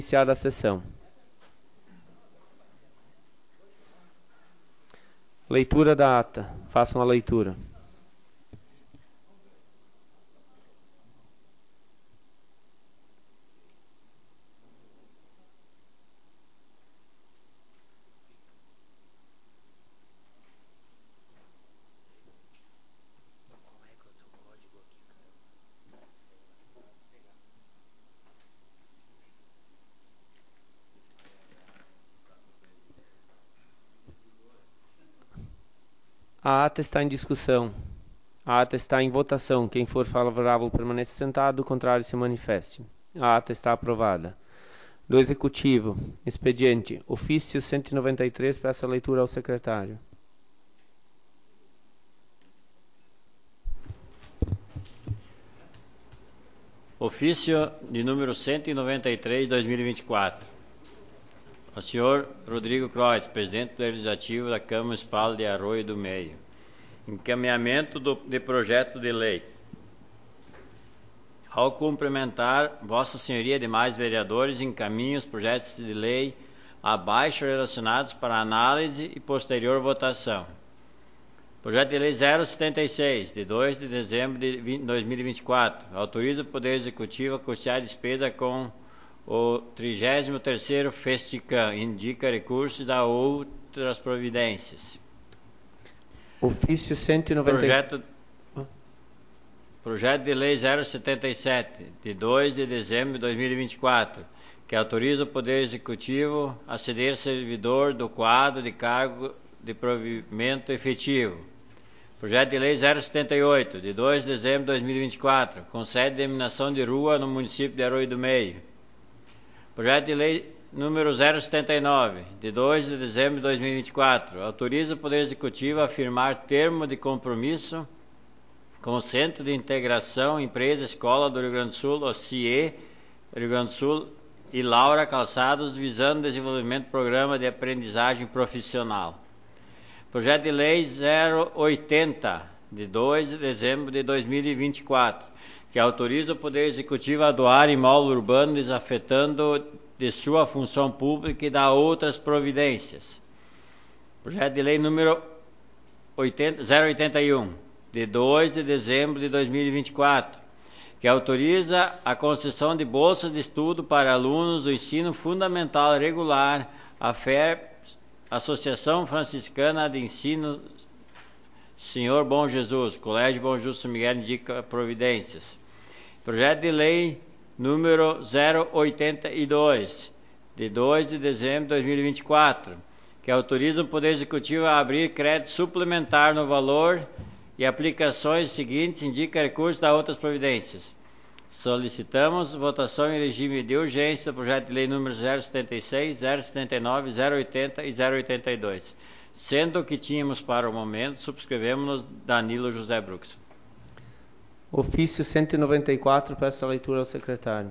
Iniciada a sessão. Leitura da ata. Façam a leitura. A ata está em discussão. A ata está em votação. Quem for favorável permaneça sentado, o contrário se manifeste. A ata está aprovada. Do Executivo, expediente, ofício 193, peço a leitura ao secretário. Ofício de número 193, 2024. Ao senhor Rodrigo Kreutz, presidente legislativo da Câmara Municipal de Arroio do Meio. Encaminhamento de projeto de lei. Ao cumprimentar Vossa Senhoria e demais vereadores, encaminho os projetos de lei abaixo relacionados para análise e posterior votação. Projeto de Lei 076, de 2 de dezembro de 2024, autoriza o Poder Executivo a custear a despesa com o 33º FESTICAM, indica recursos da outras providências. Ofício 190. Projeto de Lei 077, de 2 de dezembro de 2024, que autoriza o Poder Executivo a ceder servidor do quadro de cargo de provimento efetivo. Projeto de Lei 078, de 2 de dezembro de 2024, concede denominação de rua no município de Arroio do Meio. Projeto de Lei número 079, de 2 de dezembro de 2024, autoriza o Poder Executivo a firmar termo de compromisso com o Centro de Integração Empresa Escola do Rio Grande do Sul, o CIE, Rio Grande do Sul, e Laura Calçados, visando o desenvolvimento do programa de aprendizagem profissional. Projeto de Lei 080, de 2 de dezembro de 2024, que autoriza o Poder Executivo a doar imóvel urbano desafetando de sua função pública e dá outras providências. Projeto de Lei número 081, de 2 de dezembro de 2024, que autoriza a concessão de bolsas de estudo para alunos do ensino fundamental regular, a FER, Associação Franciscana de Ensino Senhor Bom Jesus, Colégio Bom Jesus São Miguel indica providências. Projeto de Lei número 082, de 2 de dezembro de 2024, que autoriza o Poder Executivo a abrir crédito suplementar no valor e aplicações seguintes, indica recursos da outras providências. Solicitamos votação em regime de urgência do projeto de lei número 076, 079, 080 e 082. Sendo que tínhamos para o momento, subscrevemos Danilo José Brux. Ofício 194, peço a leitura ao secretário.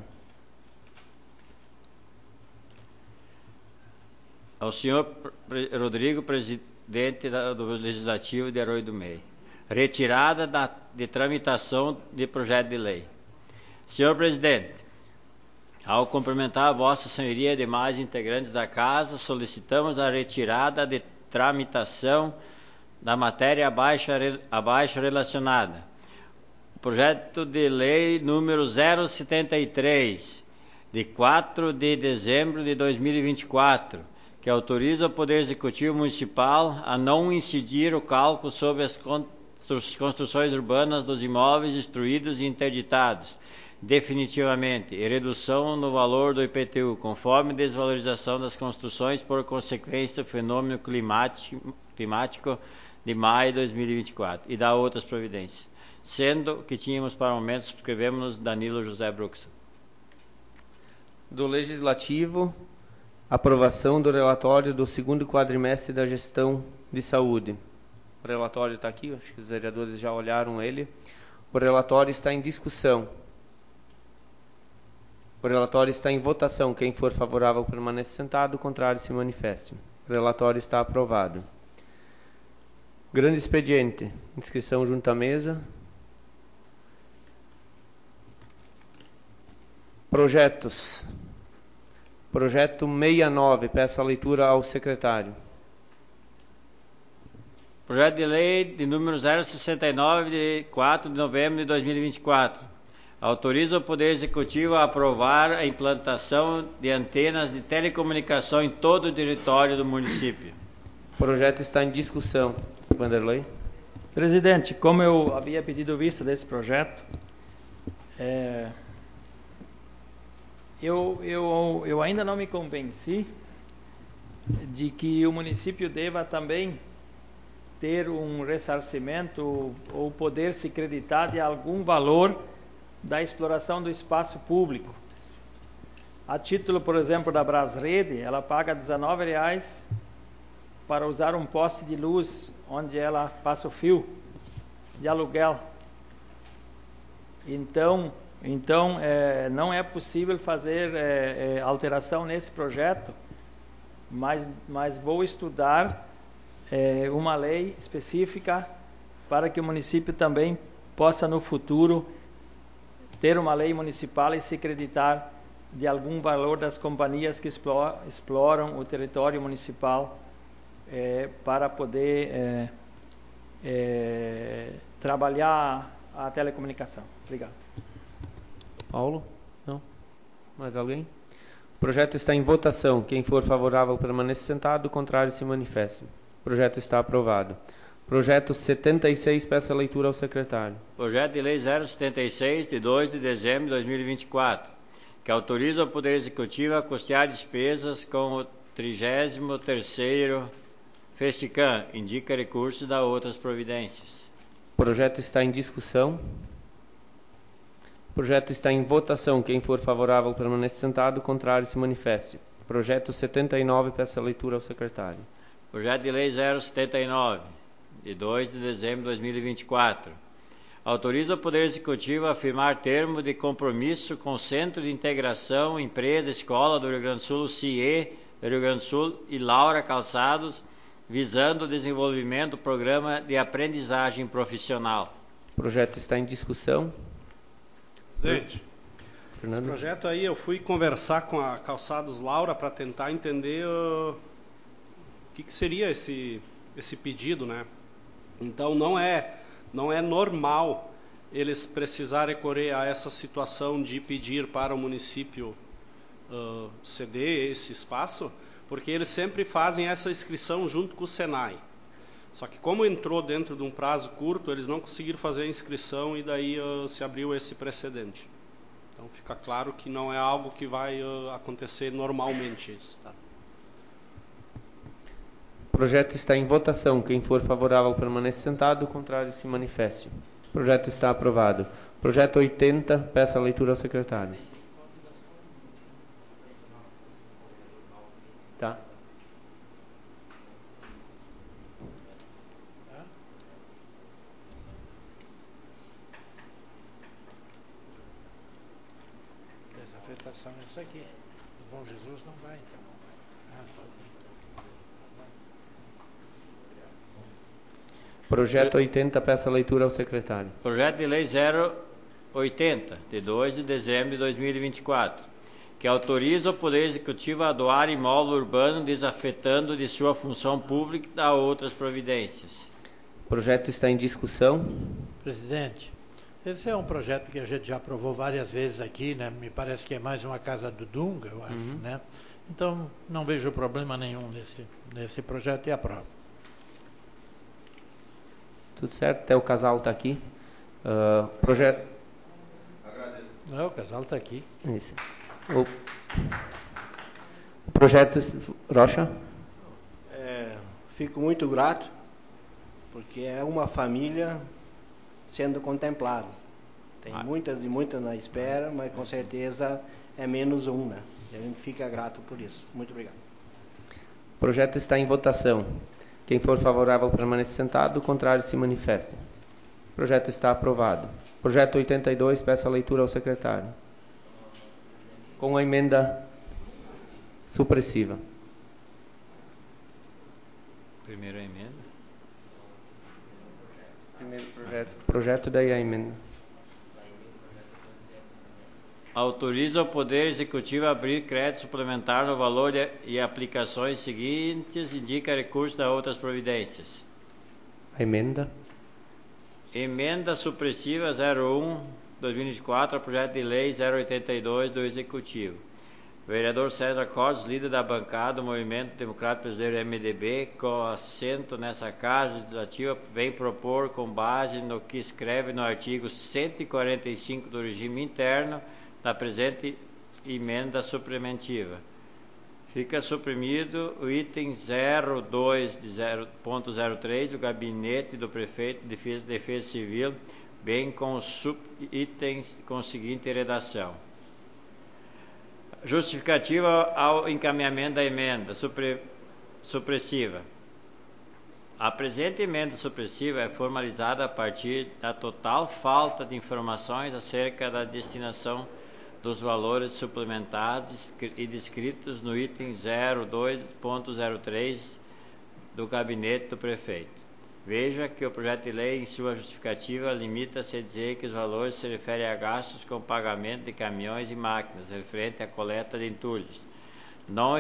Ao senhor Rodrigo, presidente do Legislativo de Arroio do Meio. Retirada de tramitação de projeto de lei. Senhor presidente, ao cumprimentar Vossa Senhoria e demais integrantes da Casa, solicitamos a retirada de tramitação da matéria abaixo relacionada. O projeto de lei número 073, de 4 de dezembro de 2024, que autoriza o Poder Executivo Municipal a não incidir o cálculo sobre as construções urbanas dos imóveis destruídos e interditados definitivamente, e redução no valor do IPTU, conforme desvalorização das construções por consequência do fenômeno climático de maio de 2024, e da outras providências. Sendo que tínhamos para o momento, subscrevemos Danilo José Brux. Do Legislativo, aprovação do relatório do segundo quadrimestre da gestão de saúde. O relatório está aqui, acho que os vereadores já olharam ele. O relatório está em discussão. O relatório está em votação. Quem for favorável permaneça sentado, o contrário se manifeste. O relatório está aprovado. Grande expediente. Inscrição junto à mesa. Projetos. Projeto 69, peço a leitura ao secretário. Projeto de lei de número 069, de 4 de novembro de 2024. Autoriza o Poder Executivo a aprovar a implantação de antenas de telecomunicação em todo o território do município. O projeto está em discussão. Vanderlei. Presidente, como eu havia pedido vista desse projeto, eu ainda não me convenci de que o município deva também ter um ressarcimento ou poder se creditar de algum valor da exploração do espaço público. A título, por exemplo, da Brasrede, ela paga R$19 para usar um poste de luz onde ela passa o fio de aluguel. Então não é possível fazer alteração nesse projeto, mas vou estudar uma lei específica para que o município também possa no futuro ter uma lei municipal e se creditar de algum valor das companhias que exploram o território municipal para poder trabalhar a telecomunicação. Obrigado. Paulo? Não? Mais alguém? O projeto está em votação. Quem for favorável permaneça sentado, o contrário se manifeste. O projeto está aprovado. Projeto 76, peço a leitura ao secretário. Projeto de lei 076, de 2 de dezembro de 2024, que autoriza o Poder Executivo a custear despesas com o 33º FESICAM, indica recursos da outras providências. O projeto está em discussão. O projeto está em votação. Quem for favorável permaneça sentado, o contrário se manifeste. Projeto 79, peço a leitura ao secretário. Projeto de lei 079, de 2 de dezembro de 2024. Autoriza o Poder Executivo a firmar termo de compromisso com o Centro de Integração Empresa Escola do Rio Grande do Sul, CIE, do Rio Grande do Sul, e Laura Calçados, visando o desenvolvimento do programa de aprendizagem profissional. O projeto está em discussão. Presidente, esse projeto aí eu fui conversar com a Calçados Laura para tentar entender o que seria esse pedido, né? Então não é normal eles precisarem recorrer a essa situação de pedir para o município ceder esse espaço, porque eles sempre fazem essa inscrição junto com o Senai. Só que como entrou dentro de um prazo curto, eles não conseguiram fazer a inscrição e daí se abriu esse precedente. Então fica claro que não é algo que vai acontecer normalmente isso, tá? O projeto está em votação. Quem for favorável permaneça sentado, o contrário se manifeste. O projeto está aprovado. Projeto 80, peço a leitura ao secretário. Tá. Desafetação é isso aqui. O Bom Jesus não vai, então. Projeto 80, peço a leitura ao secretário. Projeto de lei 080, de 2 de dezembro de 2024, que autoriza o Poder Executivo a doar imóvel urbano desafetando de sua função pública a outras providências. O projeto está em discussão. Presidente, esse é um projeto que a gente já aprovou várias vezes aqui, né? Me parece que é mais uma casa do Dunga, eu acho, né? Então, não vejo problema nenhum nesse projeto e aprovo. Tudo certo? Até o casal está aqui. Projeto. Agradeço. Não, o casal está aqui. Isso. O projeto. Rocha? Fico muito grato, porque é uma família sendo contemplada. Tem muitas e muitas na espera, mas com certeza é menos um, né? E a gente fica grato por isso. Muito obrigado. O projeto está em votação. Quem for favorável permaneça sentado, o contrário se manifeste. O projeto está aprovado. Projeto 82, peço a leitura ao secretário. Com a emenda supressiva. Primeiro a emenda. Primeiro projeto, daí a emenda. Autoriza o Poder Executivo a abrir crédito suplementar no valor e aplicações seguintes, indica recurso da outras providências. A emenda. Emenda supressiva 01/2024 ao projeto de lei 082 do Executivo. Vereador César Cortes, líder da bancada do Movimento Democrático Brasileiro MDB, com assento nessa Casa Legislativa, vem propor, com base no que escreve no artigo 145 do regime interno da presente emenda suprimentiva. Fica suprimido o item 02.03 do Gabinete do Prefeito de Defesa Civil, bem com os subitens com a seguinte redação. Justificativa ao encaminhamento da emenda supressiva. A presente emenda supressiva é formalizada a partir da total falta de informações acerca da destinação dos valores suplementados e descritos no item 02.03 do Gabinete do Prefeito. Veja que o projeto de lei, em sua justificativa, limita-se a dizer que os valores se referem a gastos com pagamento de caminhões e máquinas, referente à coleta de entulhos. Não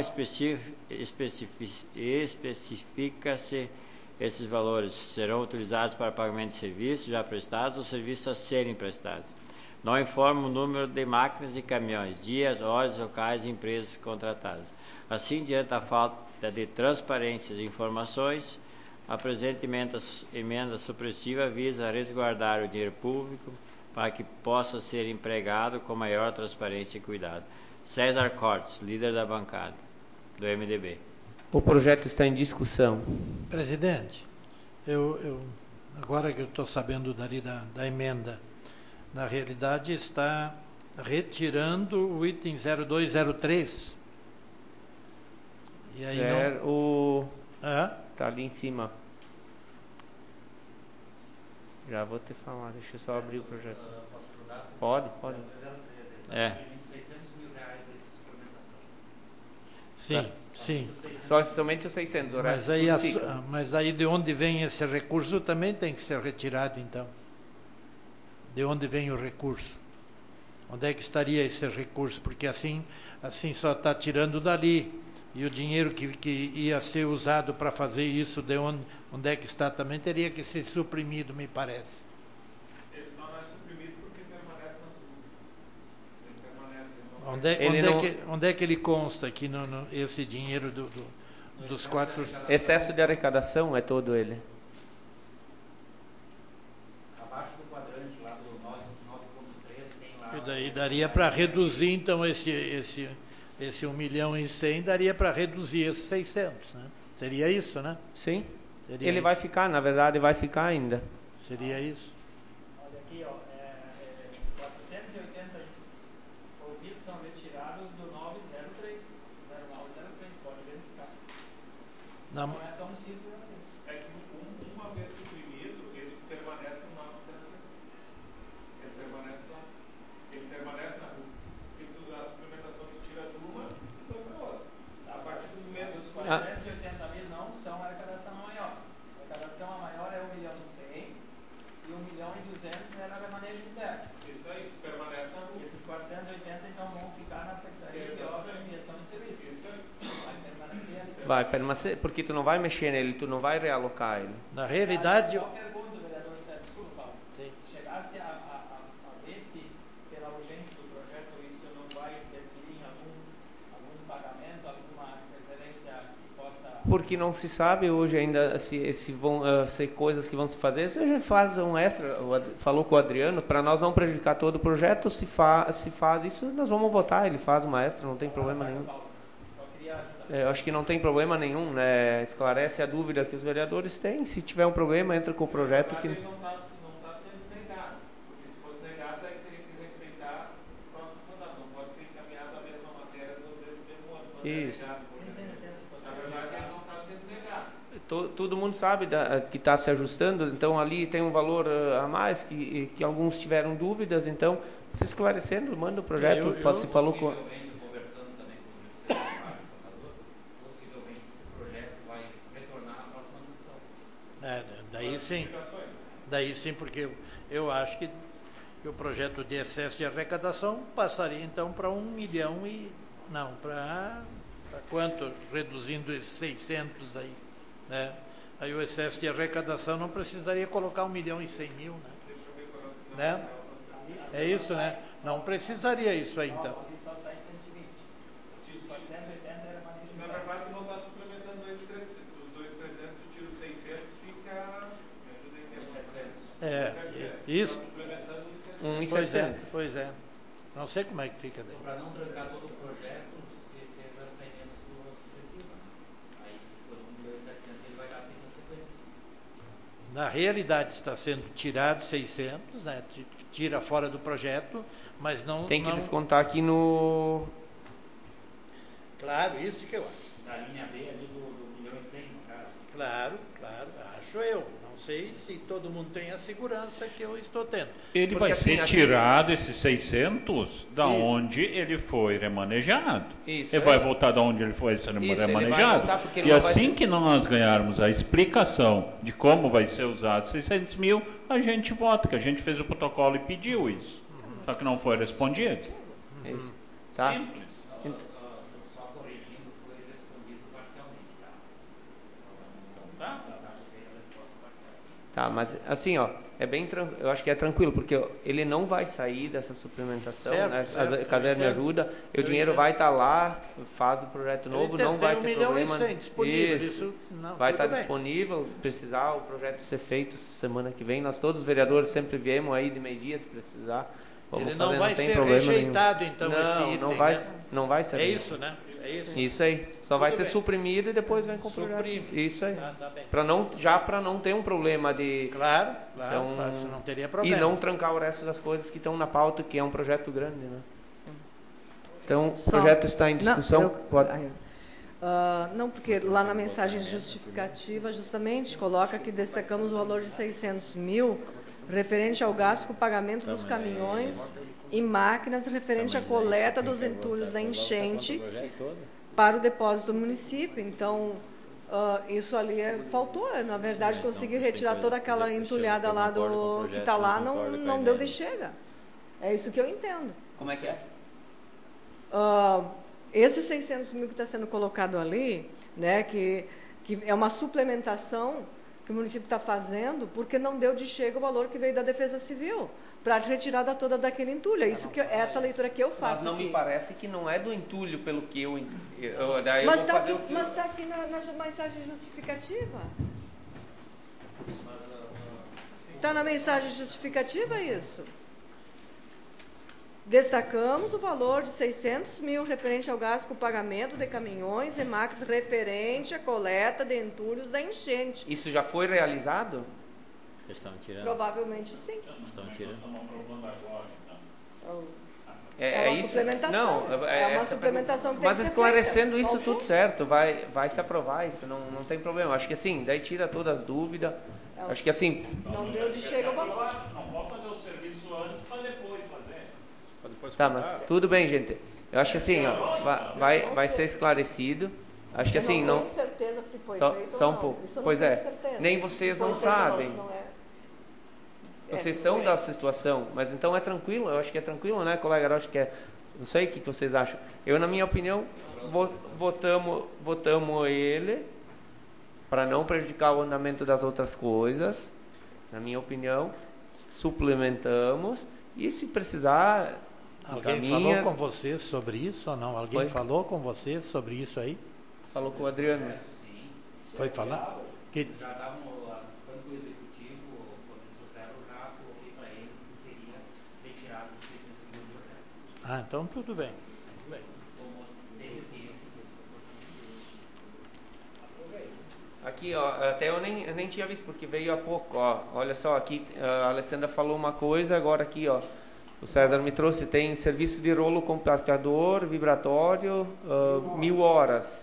especifica-se esses valores serão utilizados para pagamento de serviços já prestados ou serviços a serem prestados. Não informa o número de máquinas e caminhões, dias, horas, locais e empresas contratadas. Assim, diante da falta de transparência de informações, a presente emenda supressiva visa resguardar o dinheiro público para que possa ser empregado com maior transparência e cuidado. César Cortes, líder da bancada do MDB. O projeto está em discussão. Presidente, agora que eu estou sabendo dali da emenda, na realidade está retirando o item 0203. E aí Tá ali em cima. Já vou te falar, deixa eu só abrir o projeto. Posso ajudar? Pode. 600 mil reais de suplementação. Sim. Somente os 600, o resto mas aí de onde vem esse recurso também tem que ser retirado, então. De onde vem o recurso? Onde é que estaria esse recurso? Porque assim só está tirando dali. E o dinheiro que ia ser usado para fazer isso, de onde é que está, também teria que ser suprimido, me parece. Ele só não é suprimido porque permanece nas ruas. Ele permanece. Onde é que ele consta aqui esse dinheiro dos quatro? Excesso de arrecadação é todo ele. Abaixo do quadrante lá do 9.3 tem lá. E daí daria para reduzir, então, esse 1.100.000 daria para reduzir esses 600, né? Seria isso, né? Sim. Seria ele isso. vai ficar, na verdade, vai ficar ainda. Seria isso. Olha aqui, 480 ouvidos são retirados do 903. 0903, pode verificar. Não é tão simples assim. É que uma vez suprimido, ele permanece no 903. Ele permanece na rua. Porque a suplementação tu tira de uma e põe para outra. A partir do mês Os 480 mil não são a arrecadação maior. A arrecadação maior é 1.100.000 e 1.200.000 era remanejo interno. Isso aí, permanece na rua. Esses 480 então vão ficar na Secretaria de Obras, Mediação e Serviços. Isso aí. Vai permanecer ali. Vai permanecer, porque tu não vai mexer nele, tu não vai realocar ele. Na realidade... Só pergunto, vereador Sérgio, desculpa, Paulo. Sim. Se chegasse a ver se, pela urgência do projeto, isso não vai interferir em algum pagamento, alguma referência que possa... Porque não se sabe hoje ainda se vão ser coisas que vão se fazer. Se a gente faz um extra, falou com o Adriano, para nós não prejudicar todo o projeto, se faz isso, nós vamos votar, ele faz uma extra, não tem problema nenhum. Eu acho que não tem problema nenhum, né? Esclarece a dúvida que os vereadores têm. Se tiver um problema, entra com o projeto. Ele não está sendo negado, porque se fosse negado, aí teria que respeitar o próximo mandato. Não pode ser encaminhado a mesma matéria duas vezes no mesmo ano. Isso. Na verdade, ele não está sendo negado. Todo mundo sabe que está se ajustando, então ali tem um valor a mais, que alguns tiveram dúvidas, então, se esclarecendo, manda o projeto. Se falou com... Conversando também com o Ministério do Rádio, contador, possivelmente esse projeto vai retornar à próxima sessão. Daí sim, porque eu acho que que o projeto de excesso de arrecadação passaria então para 1 milhão e... Não, para quanto? Reduzindo esses 600 aí, né? Aí o excesso de arrecadação não precisaria colocar 1.100.000, né? É isso, né? Não precisaria isso aí, então. Só sai 120. Os 480 era manejo. Na verdade, tu não está suplementando dos 300, tu tira os 600, fica... Me ajuda aí, que é 700. Isso. Está suplementando os 700. 1.700. Pois é. Não sei como é que fica daí. Para não trancar todo o projeto, você fez essa emenda supressiva, né? Aí, quando 1.700.000, ele vai dar sem consequência. Na realidade está sendo tirado 600, né? Tira fora do projeto, mas não... Tem que descontar aqui no... Claro, isso que eu acho. Da linha B ali do 1.100.000, no caso. Claro, acho eu. Não sei se todo mundo tem a segurança que eu estou tendo. Ele Porque vai assim, ser tirado esses 600 da Isso. onde ele foi remanejado. Isso, ele vai voltar da onde ele foi remanejado. ele vai voltar porque ele E não assim vai... que nós ganharmos a explicação de como vai ser usado 600.000, a gente vota, que a gente fez o protocolo e pediu isso. Só que não foi respondido. Isso. Tá? Simples. Só corrigindo, foi respondido parcialmente, tá? Então tá. Veio a resposta parcial. Tá, mas assim, ó, eu acho que é tranquilo, porque ele não vai sair dessa suplementação, Certo, né? certo, A Caser me ajuda, o dinheiro vai estar lá, faz o projeto novo, não vai ter problema. 1.100.000 disponível, isso não, vai estar tudo bem. disponível, precisar o projeto ser feito semana que vem. Nós todos os vereadores sempre viemos aí de meio-dia se precisar. Vamos Ele fazer, não vai tem ser problema rejeitado, nenhum. então, Não, esse item, não vai, né? não vai ser. É isso, né? É isso. Isso aí. Só vai ser bem. suprimido e depois vem com o projeto. Suprime. Isso aí. Tá bem. Para não ter um problema de... Claro, Então, claro, isso não teria problema. E não trancar o resto das coisas que estão na pauta, que é um projeto grande, né? Então, o projeto está em discussão. Não, porque lá na mensagem justificativa, justamente, coloca que destacamos o valor de 600.000 referente ao gasto com o pagamento dos caminhões e máquinas referente à coleta dos entulhos da enchente para o depósito do município. Então, isso ali faltou. Na verdade, consegui retirar toda aquela entulhada lá que está lá, não deu de chega. É isso que eu entendo. Como é que é? Esses 600.000 que está sendo colocado ali, né, que é uma suplementação que o município está fazendo, porque não deu de chega o valor que veio da Defesa Civil para a retirada toda daquele entulho. Essa leitura que eu faço. Mas não aqui. me parece que não é do entulho, pelo que eu Mas está aqui na mensagem justificativa. Está na mensagem justificativa isso. Destacamos o valor de 600.000 referente ao gasto com pagamento de caminhões e máquinas referente à coleta de entulhos da enchente. Isso já foi realizado? Estão tirando. Provavelmente sim. Estão tirando. Estamos aprovando agora, então. É uma isso? suplementação. Não, é uma suplementação que tem mas que ser esclarecendo feita. isso tudo certo, vai se aprovar isso, não tem problema. Acho que assim, daí tira todas as dúvidas. Acho que assim. Não deu de chega o valor. Não pode fazer o serviço antes para depois fazer. Tá, mas tudo bem, gente. Eu acho que assim, ó, vai ser esclarecido. Acho que assim, não tenho certeza se foi feito só ou um não. pouco. Isso eu não Pois tenho é. certeza. Nem vocês Se foi não feito ou sabem. não é. Vocês são da situação, mas então é tranquilo. Eu acho que é tranquilo, né, colega? Eu acho que é. Não sei o que vocês acham. Eu, na minha opinião, votamos ele para não prejudicar o andamento das outras coisas. Na minha opinião, suplementamos e se precisar. Alguém falou com você sobre isso ou não? Alguém falou com você sobre isso aí? Falou com o Adriano. Sim. Foi falar? Já estavam, quando o executivo, quando eles trouxeram, eu já coloquei para eles que seria retirado esses 600.000 do projeto. Então tudo bem. Teve ciência disso. Aqui, ó, até eu nem tinha visto, porque veio há pouco, ó. Olha só, aqui a Alessandra falou uma coisa, agora aqui, ó. O César me trouxe, tem serviço de rolo compactador, vibratório, 1.000 horas.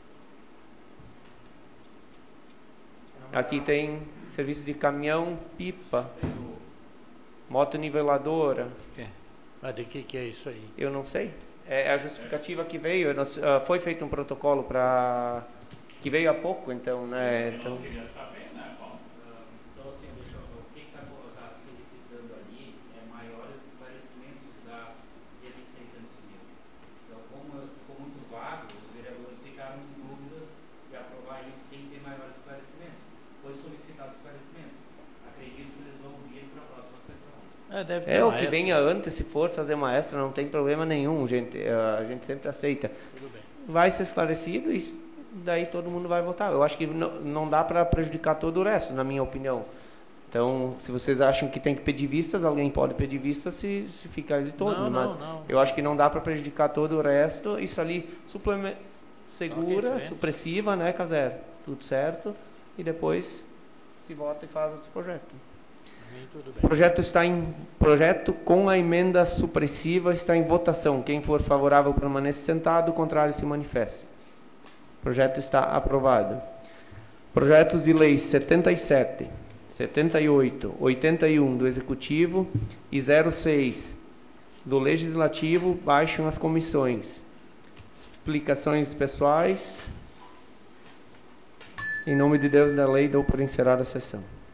Aqui tem serviço de caminhão, pipa, moto niveladora. Mas de que é isso aí? Eu não sei. É a justificativa que veio. Foi feito um protocolo para que veio há pouco, então, né? Então, Queria saber, né? Então, assim, o que está solicitando ali é maior foi solicitado esclarecimentos. Acredito que eles vão vir para a próxima sessão. Deve ter É o uma que extra. venha antes, se for fazer uma extra, não tem problema nenhum, gente. A gente sempre aceita. Tudo bem. Vai ser esclarecido e daí todo mundo vai votar. Eu acho que não dá para prejudicar todo o resto, na minha opinião. Então, se vocês acham que tem que pedir vistas, alguém pode pedir vistas se fica ele todo. Não, mas não. eu acho que não dá para prejudicar todo o resto. Isso ali, segura, Ok, supressiva, né, Caser? Tudo certo. E depois se vota e faz outro projeto. Tudo bem. Projeto com a emenda supressiva está em votação. Quem for favorável permanece sentado, o contrário se manifeste. O projeto está aprovado. Projetos de lei 77, 78, 81 do Executivo e 06 do Legislativo baixam as comissões. Explicações pessoais. Em nome de Deus e da lei, dou por encerrada a sessão.